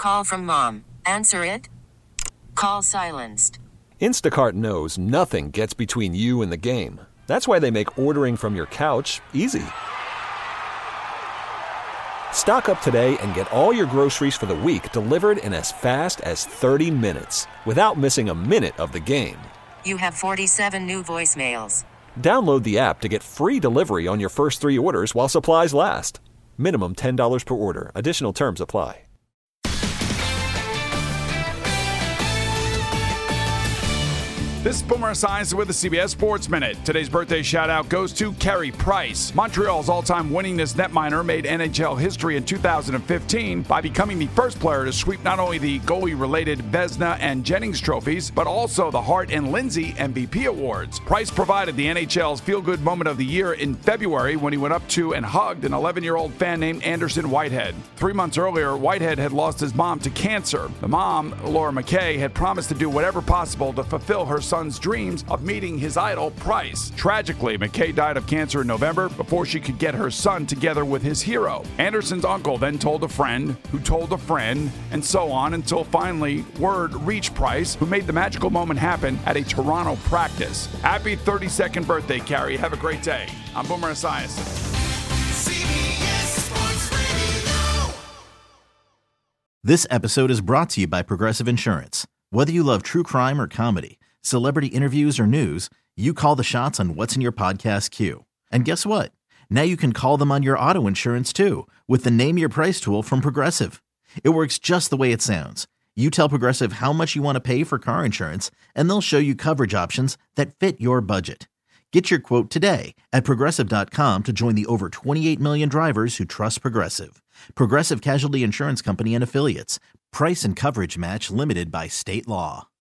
call from mom. Answer it. Call silenced. Instacart knows nothing gets between you and the game. That's why they make ordering from your couch easy. Stock up today and get all your groceries for the week delivered in as fast as 30 minutes without missing a minute of the game. You have 47 new voicemails. Download the app to get free delivery on your first 3 orders while supplies last. Minimum $10 per order. Additional terms apply. This is Boomer Esiason with the CBS Sports Minute. Today's birthday shout-out goes to Carey Price. Montreal's all-time winningest netminer made NHL history in 2015 by becoming the first player to sweep not only the goalie-related Vezina and Jennings trophies, but also the Hart and Lindsay MVP awards. Price provided the NHL's feel-good moment of the year in February when he went up to and hugged an 11-year-old fan named Anderson Whitehead. 3 months earlier, Whitehead had lost his mom to cancer. The mom, Laura McKay, had promised to do whatever possible to fulfill her son's dreams of meeting his idol, Price. Tragically, McKay died of cancer in November before she could get her son together with his hero. Anderson's uncle then told a friend, who told a friend, and so on until finally word reached Price, who made the magical moment happen at a Toronto practice. Happy 32nd birthday, Carey. Have a great day. I'm Boomer Esiason. This episode is brought to you by Progressive Insurance. Whether you love true crime or comedy, celebrity interviews or news, you call the shots on what's in your podcast queue. And guess what? Now you can call them on your auto insurance too with the Name Your Price tool from Progressive. It works just the way it sounds. You tell Progressive how much you want to pay for car insurance, and they'll show you coverage options that fit your budget. Get your quote today at Progressive.com to join the over 28 million drivers who trust Progressive. Progressive Casualty Insurance Company and Affiliates. Price and coverage match limited by state law.